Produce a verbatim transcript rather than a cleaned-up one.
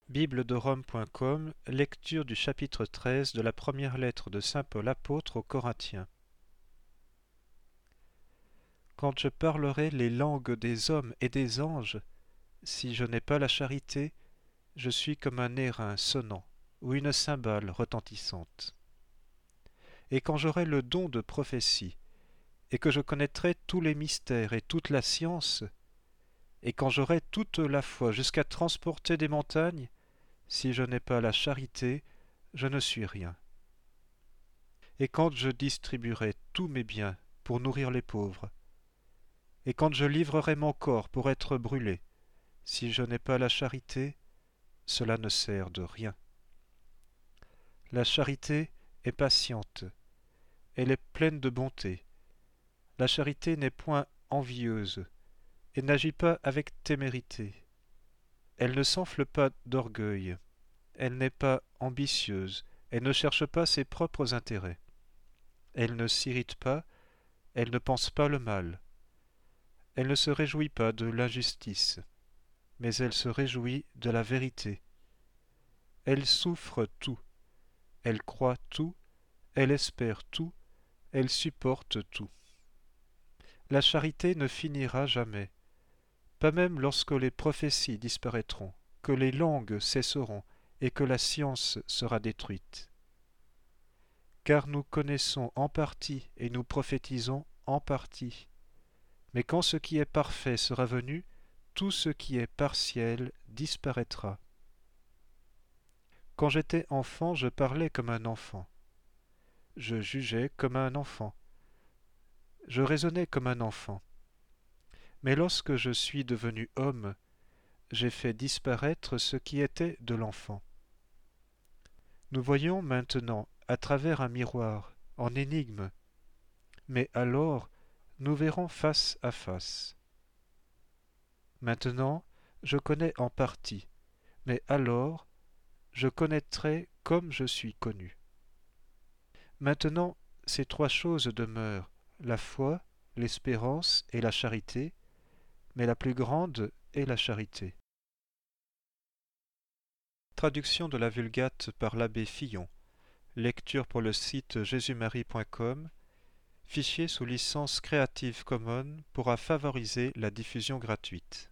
bible de rome point com, lecture du chapitre treize de la première lettre de saint Paul apôtre aux Corinthiens. Quand je parlerai les langues des hommes et des anges, si je n'ai pas la charité, je suis comme un airain sonnant ou une cymbale retentissante. Et quand j'aurai le don de prophétie, et que je connaîtrai tous les mystères et toute la science, et quand j'aurai toute la foi jusqu'à transporter des montagnes, si je n'ai pas la charité, je ne suis rien. Et quand je distribuerai tous mes biens pour nourrir les pauvres, et quand je livrerai mon corps pour être brûlé, si je n'ai pas la charité, cela ne sert de rien. La charité est patiente, elle est pleine de bonté. La charité n'est point envieuse, et n'agit pas avec témérité. Elle ne s'enfle pas d'orgueil, elle n'est pas ambitieuse, elle ne cherche pas ses propres intérêts. Elle ne s'irrite pas, elle ne pense pas le mal. Elle ne se réjouit pas de l'injustice, mais elle se réjouit de la vérité. Elle souffre tout, elle croit tout, elle espère tout, elle supporte tout. La charité ne finira jamais, pas même lorsque les prophéties disparaîtront, que les langues cesseront et que la science sera détruite. Car nous connaissons en partie et nous prophétisons en partie. Mais quand ce qui est parfait sera venu, tout ce qui est partiel disparaîtra. Quand j'étais enfant, je parlais comme un enfant. Je jugeais comme un enfant. Je raisonnais comme un enfant. Mais lorsque je suis devenu homme, j'ai fait disparaître ce qui était de l'enfant. Nous voyons maintenant à travers un miroir, en énigme, mais alors nous verrons face à face. Maintenant, je connais en partie, mais alors je connaîtrai comme je suis connu. Maintenant, ces trois choses demeurent, la foi, l'espérance et la charité, mais la plus grande est la charité. Traduction de la Vulgate par l'abbé Fillon. Lecture pour le site jésus marie point com. Fichier sous licence Creative Commons pourra favoriser la diffusion gratuite.